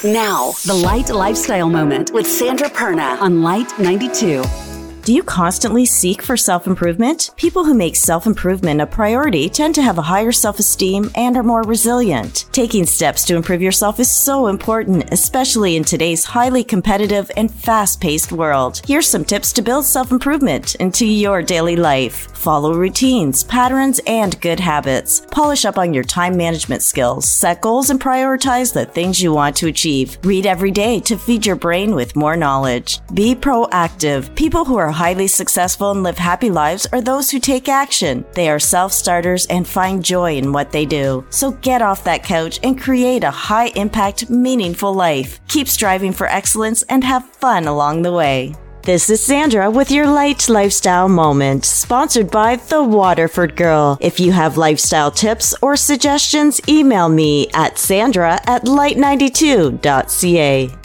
Now, the Light Lifestyle Moment with Sandra Perna on Light 92. Do you constantly seek for self-improvement? People who make self-improvement a priority tend to have a higher self-esteem and are more resilient. Taking steps to improve yourself is so important, especially in today's highly competitive and fast-paced world. Here's some tips to build self-improvement into your daily life. Follow routines, patterns, and good habits. Polish up on your time management skills. Set goals and prioritize the things you want to achieve. Read every day to feed your brain with more knowledge. Be proactive. People who are highly successful and live happy lives are those who take action. They are self-starters and find joy in what they do. So get off that couch and create a high-impact, meaningful life. Keep striving for excellence and have fun along the way. This is Sandra with your Light Lifestyle Moment, sponsored by The Waterford Girl. If you have lifestyle tips or suggestions, email me at sandra@light92.ca.